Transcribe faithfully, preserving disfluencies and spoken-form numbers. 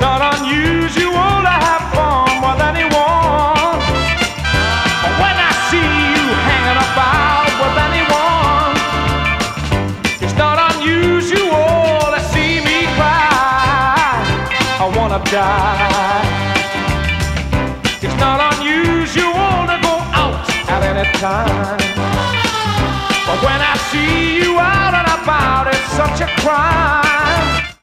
not unusual to have fun with anyone. But when I see you hanging about with anyone, it's not unusual to see me cry. I wanna die. It's not unusual to go out at any time. But when I see you out and about, it's such a crime.